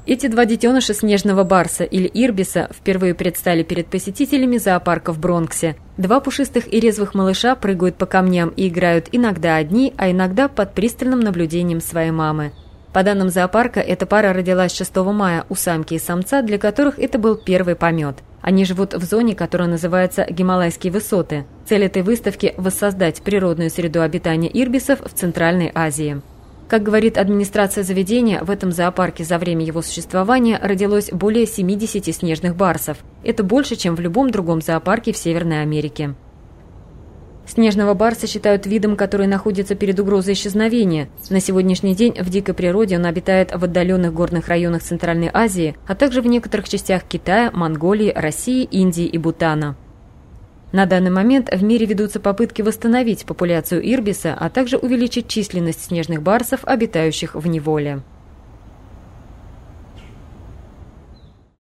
Эти два детеныша снежного барса или ирбиса впервые предстали перед посетителями зоопарка в Бронксе. Два пушистых и резвых малыша прыгают по камням и играют иногда одни, а иногда под пристальным наблюдением своей мамы. По данным зоопарка, эта пара родилась 6 мая у самки и самца, для которых это был первый помет. Они живут в зоне, которая называется Гималайские высоты. Цель этой выставки – воссоздать природную среду обитания ирбисов в Центральной Азии. Как говорит администрация заведения, в этом зоопарке за время его существования родилось более 70 снежных барсов. Это больше, чем в любом другом зоопарке в Северной Америке. Снежного барса считают видом, который находится перед угрозой исчезновения. На сегодняшний день в дикой природе он обитает в отдаленных горных районах Центральной Азии, а также в некоторых частях Китая, Монголии, России, Индии и Бутана. На данный момент в мире ведутся попытки восстановить популяцию ирбиса, а также увеличить численность снежных барсов, обитающих в неволе.